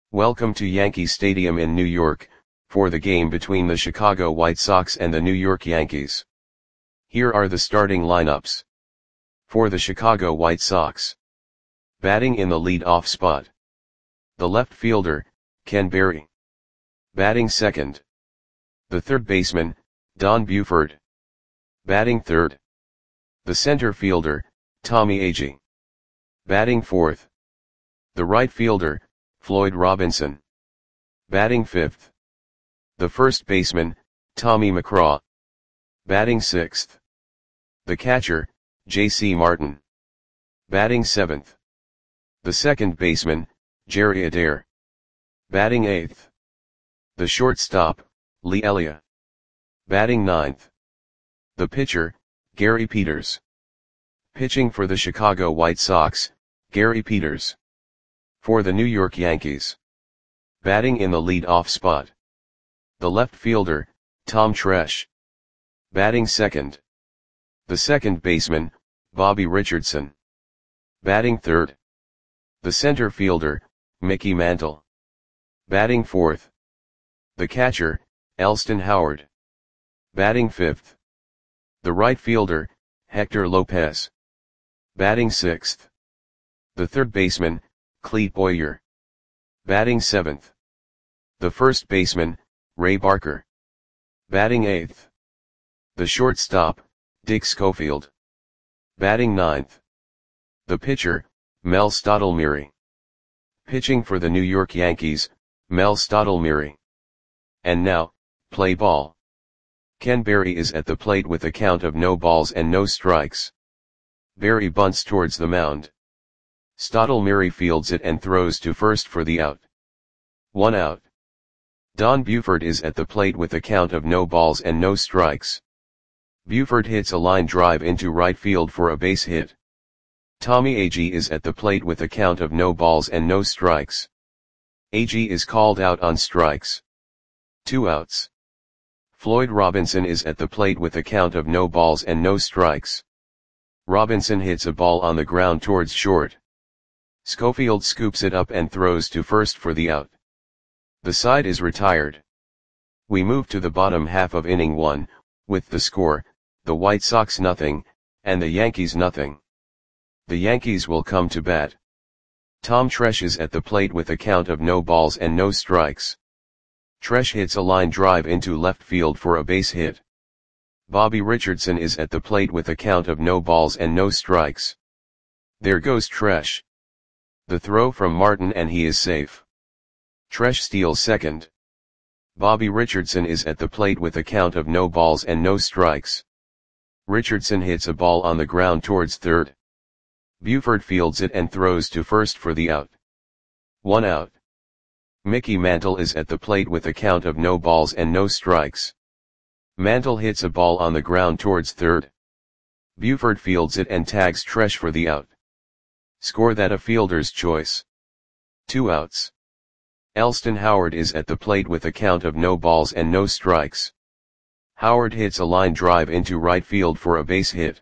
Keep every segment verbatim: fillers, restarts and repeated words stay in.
Welcome to Yankee Stadium in New York, for the game between the Chicago White Sox and the New York Yankees. Here are the starting lineups. For the Chicago White Sox. Batting in the lead-off spot. The left fielder, Ken Berry. Batting second. The third baseman, Don Buford. Batting third. The center fielder, Tommy Agee. Batting fourth. The right fielder, Floyd Robinson. Batting fifth. The first baseman, Tommy McGraw. Batting sixth. The catcher, J C Martin. Batting seventh. The second baseman, Jerry Adair. Batting eighth. The shortstop, Lee Elia. Batting ninth. The pitcher, Gary Peters. Pitching for the Chicago White Sox, Gary Peters. For the New York Yankees. Batting in the lead-off spot. The left fielder, Tom Tresh. Batting second. The second baseman, Bobby Richardson. Batting third. The center fielder, Mickey Mantle. Batting fourth. The catcher, Elston Howard. Batting fifth. The right fielder, Hector Lopez. Batting sixth. The third baseman, Clete Boyer. Batting seventh. The first baseman, Ray Barker. Batting eighth. The shortstop, Dick Schofield. Batting ninth. The pitcher, Mel Stottlemyre. Pitching for the New York Yankees, Mel Stottlemyre. And now, play ball. Ken Berry is at the plate with a count of no balls and no strikes. Berry bunts towards the mound. Stottlemyre fields it and throws to first for the out. One out. Don Buford is at the plate with a count of no balls and no strikes. Buford hits a line drive into right field for a base hit. Tommy Agee is at the plate with a count of no balls and no strikes. Agee is called out on strikes. Two outs. Floyd Robinson is at the plate with a count of no balls and no strikes. Robinson hits a ball on the ground towards short. Schofield scoops it up and throws to first for the out. The side is retired. We move to the bottom half of inning one, with the score, the White Sox nothing, and the Yankees nothing. The Yankees will come to bat. Tom Tresh is at the plate with a count of no balls and no strikes. Tresh hits a line drive into left field for a base hit. Bobby Richardson is at the plate with a count of no balls and no strikes. There goes Tresh. The throw from Martin and he is safe. Tresh steals second. Bobby Richardson is at the plate with a count of no balls and no strikes. Richardson hits a ball on the ground towards third. Buford fields it and throws to first for the out. One out. Mickey Mantle is at the plate with a count of no balls and no strikes. Mantle hits a ball on the ground towards third. Buford fields it and tags Tresh for the out. Score that a fielder's choice. Two outs. Elston Howard is at the plate with a count of no balls and no strikes. Howard hits a line drive into right field for a base hit.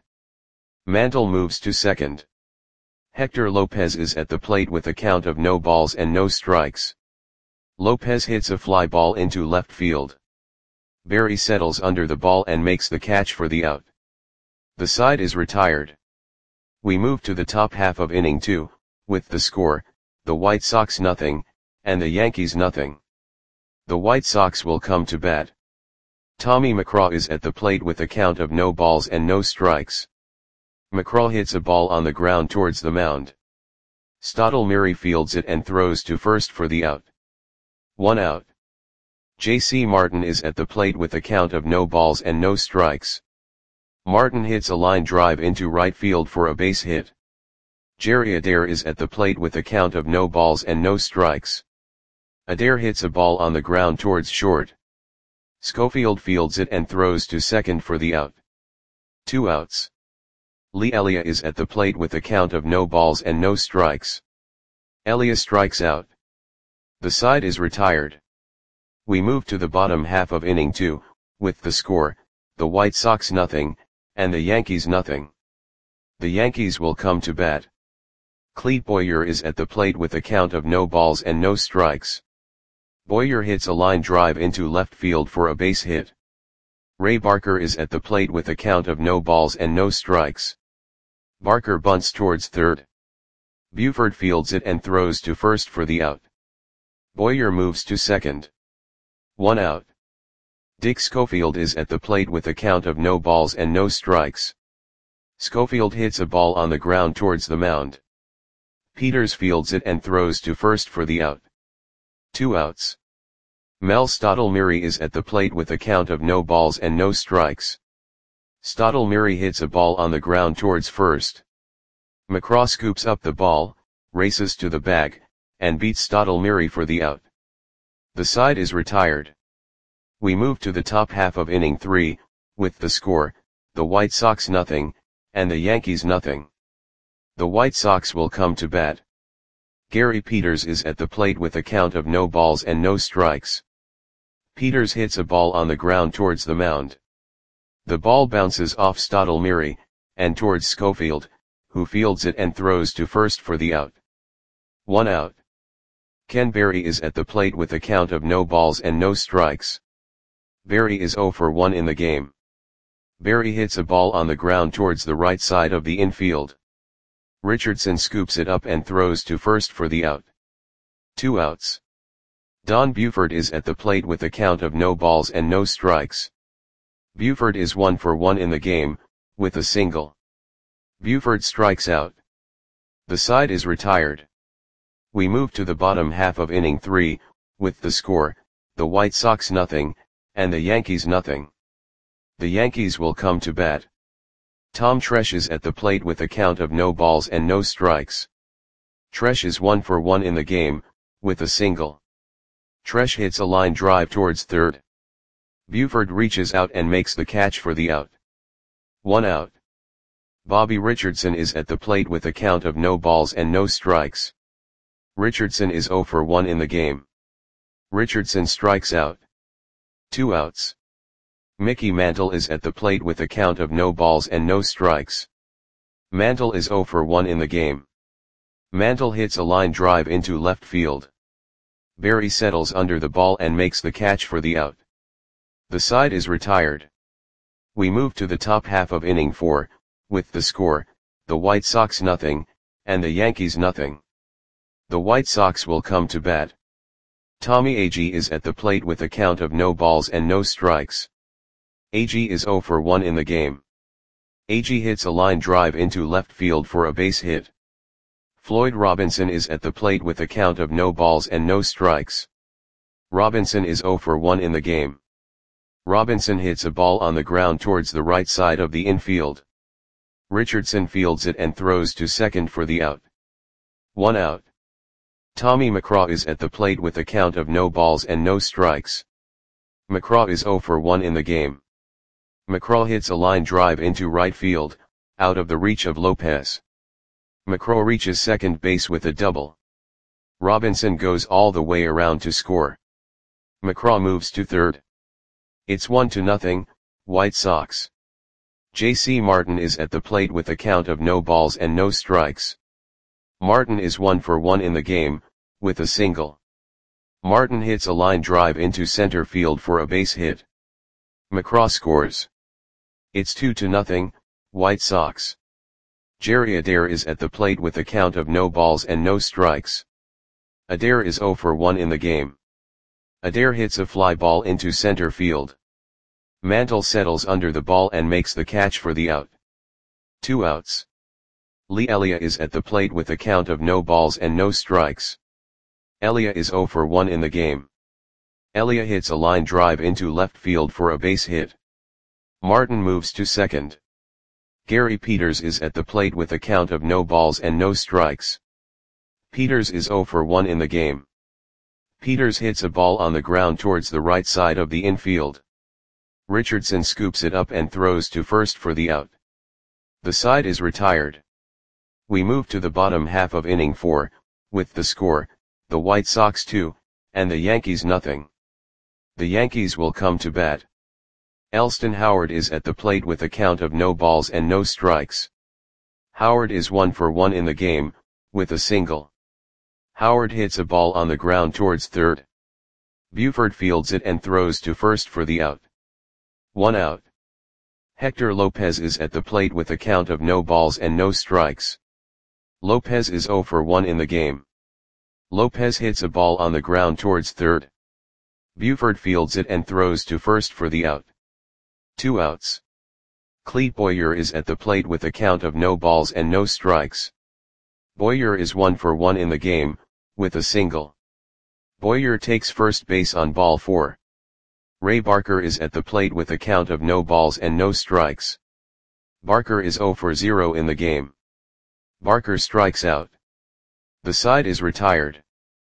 Mantle moves to second. Hector Lopez is at the plate with a count of no balls and no strikes. Lopez hits a fly ball into left field. Berry settles under the ball and makes the catch for the out. The side is retired. We move to the top half of inning two, with the score, the White Sox nothing, and the Yankees nothing. The White Sox will come to bat. Tommy McGraw is at the plate with a count of no balls and no strikes. McGraw hits a ball on the ground towards the mound. Stottlemyre fields it and throws to first for the out. One out. J C Martin is at the plate with a count of no balls and no strikes. Martin hits a line drive into right field for a base hit. Jerry Adair is at the plate with a count of no balls and no strikes. Adair hits a ball on the ground towards short. Schofield fields it and throws to second for the out. Two outs. Lee Elia is at the plate with a count of no balls and no strikes. Elia strikes out. The side is retired. We move to the bottom half of inning two, with the score, the White Sox nothing, and the Yankees nothing. The Yankees will come to bat. Clete Boyer is at the plate with a count of no balls and no strikes. Boyer hits a line drive into left field for a base hit. Ray Barker is at the plate with a count of no balls and no strikes. Barker bunts towards third. Buford fields it and throws to first for the out. Boyer moves to second. One out. Dick Schofield is at the plate with a count of no balls and no strikes. Schofield hits a ball on the ground towards the mound. Peters fields it and throws to first for the out. Two outs. Mel Stottlemyre is at the plate with a count of no balls and no strikes. Stottlemyre hits a ball on the ground towards first. McCraw scoops up the ball, races to the bag, and beats Stottlemyre for the out. The side is retired. We move to the top half of inning three, with the score, the White Sox nothing, and the Yankees nothing. The White Sox will come to bat. Gary Peters is at the plate with a count of no balls and no strikes. Peters hits a ball on the ground towards the mound. The ball bounces off Stottlemyre, and towards Schofield, who fields it and throws to first for the out. One out. Ken Berry is at the plate with a count of no balls and no strikes. Berry is oh for one in the game. Berry hits a ball on the ground towards the right side of the infield. Richardson scoops it up and throws to first for the out. Two outs. Don Buford is at the plate with a count of no balls and no strikes. Buford is one for one in the game, with a single. Buford strikes out. The side is retired. We move to the bottom half of inning three, with the score, the White Sox nothing, and the Yankees nothing. The Yankees will come to bat. Tom Tresh is at the plate with a count of no balls and no strikes. Tresh is one for one in the game, with a single. Tresh hits a line drive towards third. Buford reaches out and makes the catch for the out. One out. Bobby Richardson is at the plate with a count of no balls and no strikes. Richardson is oh for one in the game. Richardson strikes out. Two outs. Mickey Mantle is at the plate with a count of no balls and no strikes. Mantle is oh for one in the game. Mantle hits a line drive into left field. Berry settles under the ball and makes the catch for the out. The side is retired. We move to the top half of inning four, with the score, the White Sox nothing, and the Yankees nothing. The White Sox will come to bat. Tommy Agee is at the plate with a count of no balls and no strikes. Agee is oh for one in the game. Agee hits a line drive into left field for a base hit. Floyd Robinson is at the plate with a count of no balls and no strikes. Robinson is oh for one in the game. Robinson hits a ball on the ground towards the right side of the infield. Richardson fields it and throws to second for the out. One out. Tommy McCraw is at the plate with a count of no balls and no strikes. McCraw is oh for one in the game. McCraw hits a line drive into right field, out of the reach of Lopez. McCraw reaches second base with a double. Robinson goes all the way around to score. McCraw moves to third. It's one to nothing, White Sox. J C Martin is at the plate with a count of no balls and no strikes. Martin is one for one in the game, with a single. Martin hits a line drive into center field for a base hit. McCraw scores. It's two to nothing, White Sox. Jerry Adair is at the plate with a count of no balls and no strikes. Adair is oh for one in the game. Adair hits a fly ball into center field. Mantle settles under the ball and makes the catch for the out. Two outs. Lee Elia is at the plate with a count of no balls and no strikes. Elia is oh for one in the game. Elia hits a line drive into left field for a base hit. Martin moves to second. Gary Peters is at the plate with a count of no balls and no strikes. Peters is oh for one in the game. Peters hits a ball on the ground towards the right side of the infield. Richardson scoops it up and throws to first for the out. The side is retired. We move to the bottom half of inning four, with the score, the White Sox two, and the Yankees nothing. The Yankees will come to bat. Elston Howard is at the plate with a count of no balls and no strikes. Howard is one for one in the game, with a single. Howard hits a ball on the ground towards third. Buford fields it and throws to first for the out. One out. Hector Lopez is at the plate with a count of no balls and no strikes. Lopez is zero for one in the game. Lopez hits a ball on the ground towards third. Buford fields it and throws to first for the out. Two outs. Clete Boyer is at the plate with a count of no balls and no strikes. Boyer is one for one in the game, with a single. Boyer takes first base on ball four. Ray Barker is at the plate with a count of no balls and no strikes. Barker is zero for zero in the game. Barker strikes out. The side is retired.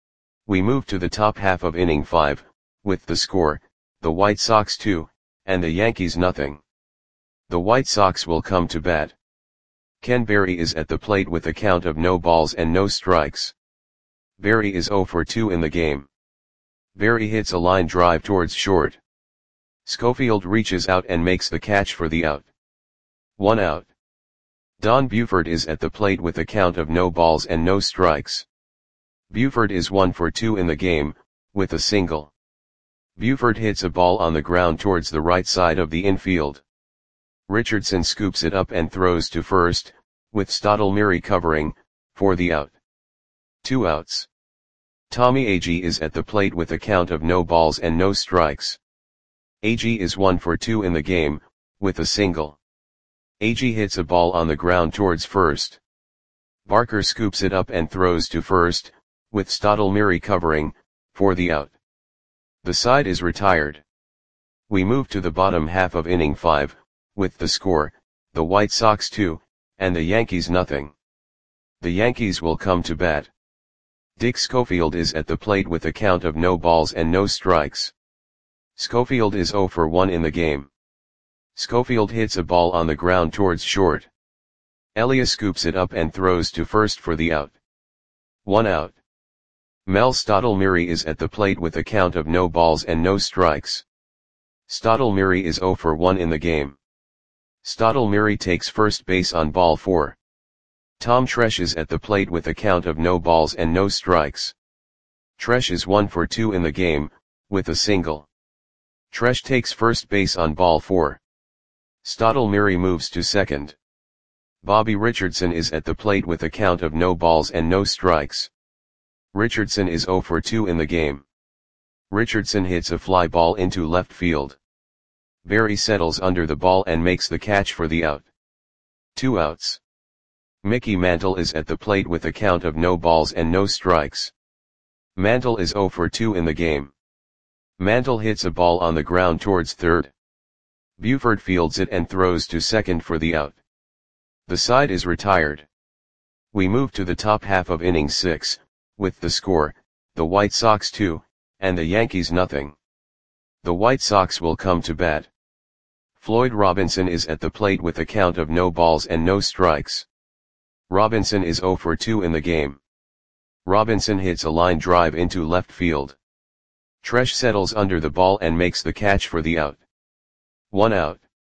We move to the top half of inning five, with the score, the White Sox two, and the Yankees nothing. The White Sox will come to bat. Ken Berry is at the plate with a count of no balls and no strikes. Berry is zero for two in the game. Berry hits a line drive towards short. Schofield reaches out and makes the catch for the out. One out. Don Buford is at the plate with a count of no balls and no strikes. Buford is one for two in the game, with a single. Buford hits a ball on the ground towards the right side of the infield. Richardson scoops it up and throws to first, with Stottlemyre covering, for the out. Two outs. Tommy Agee is at the plate with a count of no balls and no strikes. Agee is one for two in the game, with a single. Agee hits a ball on the ground towards first. Barker scoops it up and throws to first, with Stottlemyre covering, for the out. The side is retired. We move to the bottom half of inning five, with the score, the White Sox two, and the Yankees nothing. The Yankees will come to bat. Dick Schofield is at the plate with a count of no balls and no strikes. Schofield is zero for one in the game. Schofield hits a ball on the ground towards short. Elia scoops it up and throws to first for the out. One out. Mel Stottlemyre is at the plate with a count of no balls and no strikes. Stottlemyre is zero for one in the game. Stottlemyre takes first base on ball four. Tom Tresh is at the plate with a count of no balls and no strikes. Tresh is one for two in the game, with a single. Tresh takes first base on ball four. Stottlemyre moves to second. Bobby Richardson is at the plate with a count of no balls and no strikes. Richardson is zero for two in the game. Richardson hits a fly ball into left field. Berry settles under the ball and makes the catch for the out. Two outs. Mickey Mantle is at the plate with a count of no balls and no strikes. Mantle is zero for two in the game. Mantle hits a ball on the ground towards third. Buford fields it and throws to second for the out. The side is retired. We move to the top half of inning six, with the score, the White Sox two, and the Yankees nothing. The White Sox will come to bat. Floyd Robinson is at the plate with a count of no balls and no strikes. Robinson is zero for two in the game. Robinson hits a line drive into left field. Tresh settles under the ball and makes the catch for the out. One out.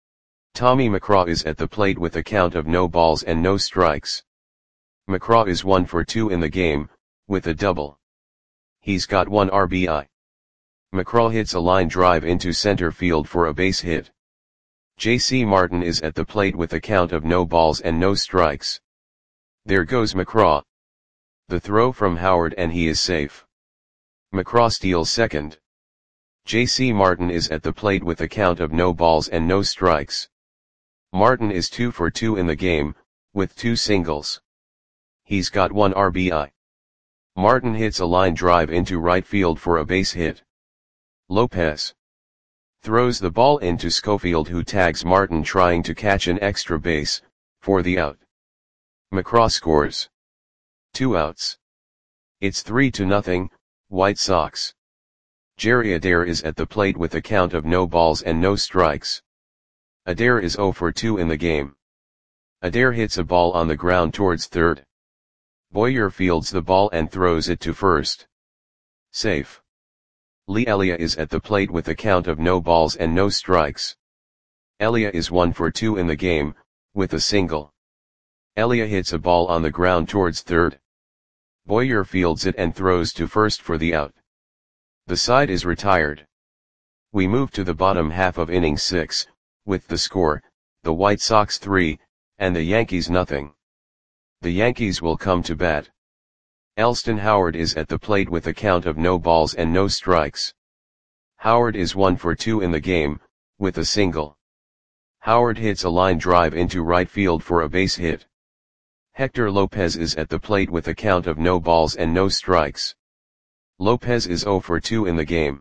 Tommy McCraw is at the plate with a count of no balls and no strikes. McCraw is one for two in the game, with a double. He's got one R B I. McCraw hits a line drive into center field for a base hit. J C Martin is at the plate with a count of no balls and no strikes. There goes McCraw. The throw from Howard and he is safe. McCraw steals second. J C Martin is at the plate with a count of no balls and no strikes. Martin is two for two in the game, with two singles. He's got one R B I. Martin hits a line drive into right field for a base hit. Lopez throws the ball into Schofield, who tags Martin trying to catch an extra base, for the out. McCraw scores. Two outs. It's three to nothing, White Sox. Jerry Adair is at the plate with a count of no balls and no strikes. Adair is zero for two in the game. Adair hits a ball on the ground towards third. Boyer fields the ball and throws it to first. Safe. Lee Elia is at the plate with a count of no balls and no strikes. Elia is one for two in the game, with a single. Elia hits a ball on the ground towards third. Boyer fields it and throws to first for the out. The side is retired. We move to the bottom half of inning six, with the score, the White Sox three, and the Yankees nothing. The Yankees will come to bat. Elston Howard is at the plate with a count of no balls and no strikes. Howard is one for two in the game, with a single. Howard hits a line drive into right field for a base hit. Hector Lopez is at the plate with a count of no balls and no strikes. Lopez is zero for two in the game.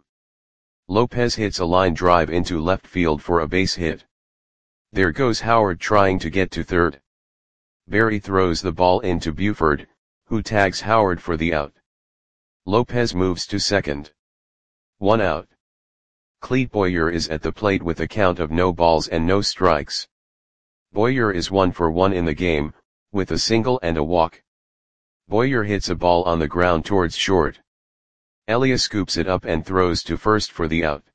Lopez hits a line drive into left field for a base hit. There goes Howard trying to get to third. Berry throws the ball into Buford, who tags Howard for the out. Lopez moves to second. One out. Clete Boyer is at the plate with a count of no balls and no strikes. Boyer is one for one in the game, with a single and a walk. Boyer hits a ball on the ground towards short. Elia scoops it up and throws to first for the out.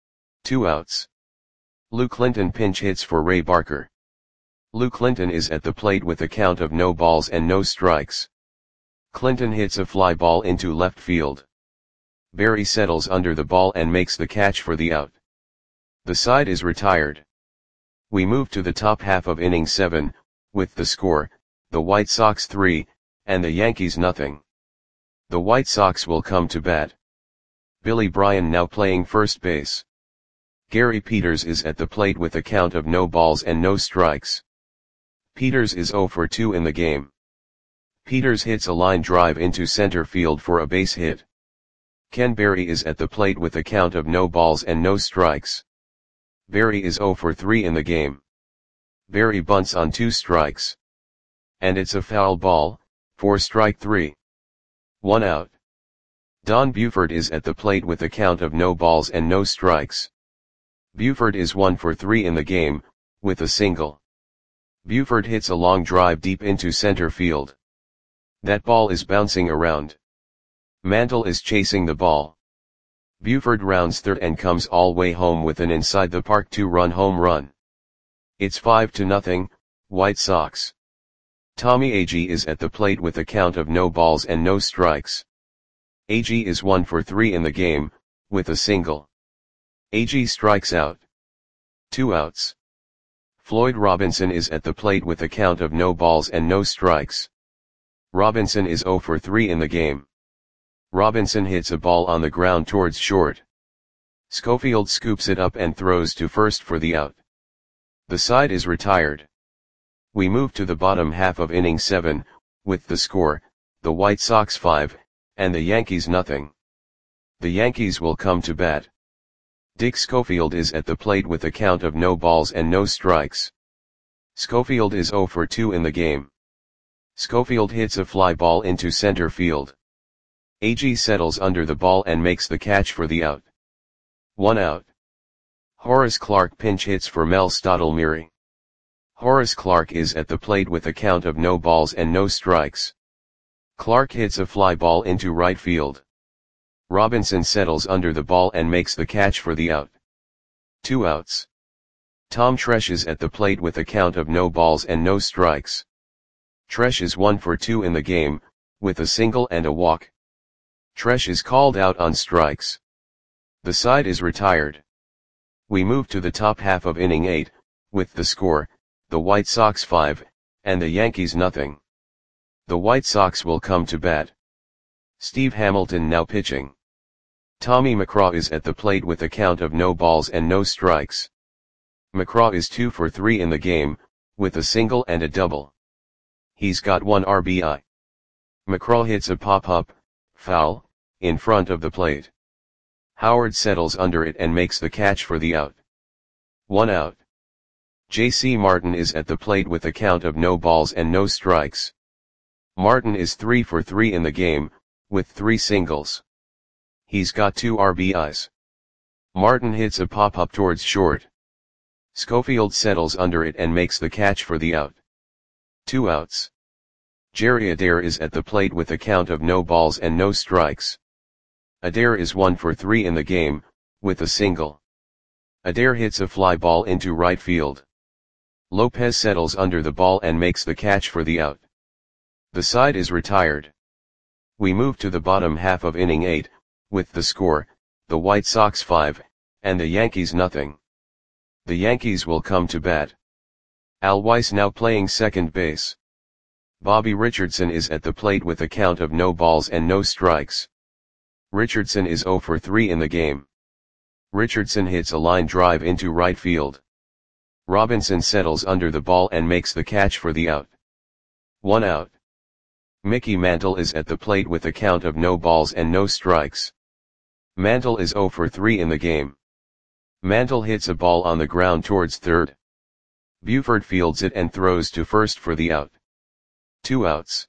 Two outs. Lou Clinton pinch hits for Ray Barker. Lou Clinton is at the plate with a count of no balls and no strikes. Clinton hits a fly ball into left field. Berry settles under the ball and makes the catch for the out. The side is retired. We move to the top half of inning seven, with the score, the White Sox three, and the Yankees nothing. The White Sox will come to bat. Billy Bryan now playing first base. Gary Peters is at the plate with a count of no balls and no strikes. Peters is zero for two in the game. Peters hits a line drive into center field for a base hit. Ken Berry is at the plate with a count of no balls and no strikes. Berry is zero for three in the game. Berry bunts on two strikes. And it's a foul ball, for strike three. One out. Don Buford is at the plate with a count of no balls and no strikes. Buford is one for three in the game, with a single. Buford hits a long drive deep into center field. That ball is bouncing around. Mantle is chasing the ball. Buford rounds third and comes all way home with an inside the park two-run home run. It's five to nothing, White Sox. Tommy Agee is at the plate with a count of no balls and no strikes. Agee is one for three in the game, with a single. Agee strikes out. Two outs. Floyd Robinson is at the plate with a count of no balls and no strikes. Robinson is zero for three in the game. Robinson hits a ball on the ground towards short. Schofield scoops it up and throws to first for the out. The side is retired. We move to the bottom half of inning seven, with the score, the White Sox five, and the Yankees nothing. The Yankees will come to bat. Dick Schofield is at the plate with a count of no balls and no strikes. Schofield is zero for two in the game. Schofield hits a fly ball into center field. Agee settles under the ball and makes the catch for the out. One out. Horace Clarke pinch hits for Mel Stottlemyre. Horace Clarke is at the plate with a count of no balls and no strikes. Clarke hits a fly ball into right field. Robinson settles under the ball and makes the catch for the out. Two outs. Tom Tresh is at the plate with a count of no balls and no strikes. Tresh is one for two in the game, with a single and a walk. Tresh is called out on strikes. The side is retired. We move to the top half of inning eight, with the score, the White Sox five, and the Yankees nothing. The White Sox will come to bat. Steve Hamilton now pitching. Tommy McCraw is at the plate with a count of no balls and no strikes. McCraw is two for three in the game, with a single and a double. He's got one R B I. McCraw hits a pop-up, foul, in front of the plate. Howard settles under it and makes the catch for the out. One out. J C Martin is at the plate with a count of no balls and no strikes. Martin is three for three in the game, with three singles. He's got two R B Is. Martin hits a pop-up towards short. Schofield settles under it and makes the catch for the out. Two outs. Jerry Adair is at the plate with a count of no balls and no strikes. Adair is one for three in the game, with a single. Adair hits a fly ball into right field. Lopez settles under the ball and makes the catch for the out. The side is retired. We move to the bottom half of inning eight, with the score, the White Sox five, and the Yankees nothing. The Yankees will come to bat. Al Weiss now playing second base. Bobby Richardson is at the plate with a count of no balls and no strikes. Richardson is zero for three in the game. Richardson hits a line drive into right field. Robinson settles under the ball and makes the catch for the out. One out. Mickey Mantle is at the plate with a count of no balls and no strikes. Mantle is zero for three in the game. Mantle hits a ball on the ground towards third. Buford fields it and throws to first for the out. Two outs.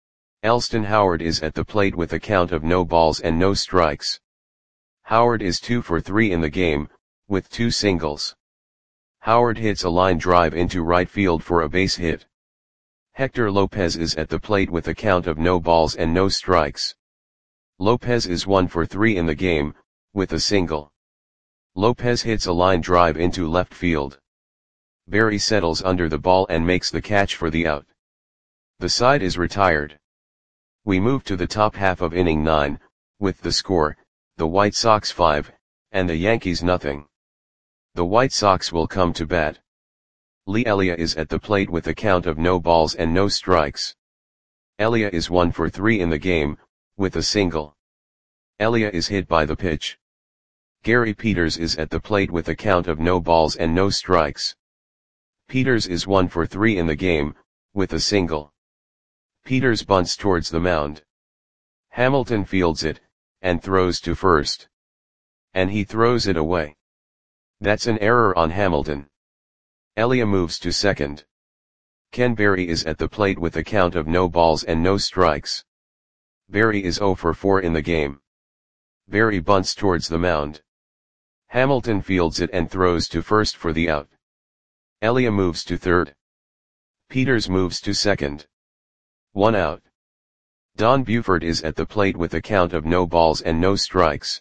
Elston Howard is at the plate with a count of no balls and no strikes. Howard is two for three in the game, with two singles. Howard hits a line drive into right field for a base hit. Hector Lopez is at the plate with a count of no balls and no strikes. Lopez is one for three in the game, with a single. Lopez hits a line drive into left field. Berry settles under the ball and makes the catch for the out. The side is retired. We move to the top half of inning nine, with the score, the White Sox five, and the Yankees nothing. The White Sox will come to bat. Lee Elia is at the plate with a count of no balls and no strikes. Elia is one for three in the game, with a single. Elia is hit by the pitch. Gary Peters is at the plate with a count of no balls and no strikes. Peters is one for three in the game, with a single. Peters bunts towards the mound. Hamilton fields it, and throws to first. And he throws it away. That's an error on Hamilton. Elia moves to second. Ken Berry is at the plate with a count of no balls and no strikes. Berry is zero for four in the game. Berry bunts towards the mound. Hamilton fields it and throws to first for the out. Elia moves to third. Peters moves to second. One out. Don Buford is at the plate with a count of no balls and no strikes.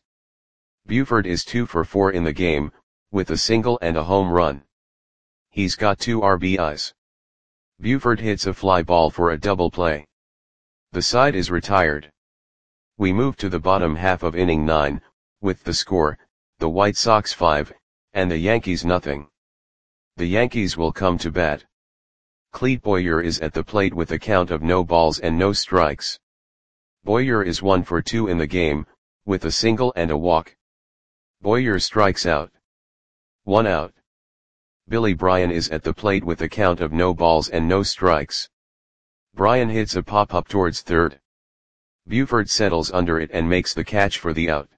Buford is two for four in the game, with a single and a home run. He's got two R B Is. Buford hits a fly ball for a double play. The side is retired. We move to the bottom half of inning nine, with the score, the White Sox five, and the Yankees nothing. The Yankees will come to bat. Clete Boyer is at the plate with a count of no balls and no strikes. Boyer is one for two in the game, with a single and a walk. Boyer strikes out. One out. Billy Bryan is at the plate with a count of no balls and no strikes. Bryan hits a pop-up towards third. Buford settles under it and makes the catch for the out.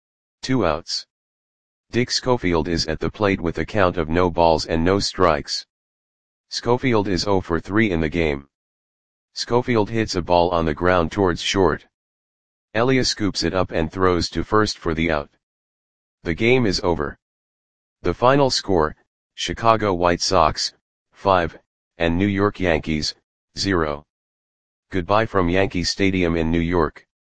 Two outs. Dick Schofield is at the plate with a count of no balls and no strikes. Schofield is zero for three in the game. Schofield hits a ball on the ground towards short. Elia scoops it up and throws to first for the out. The game is over. The final score, Chicago White Sox, five, and New York Yankees, zero. Goodbye from Yankee Stadium in New York.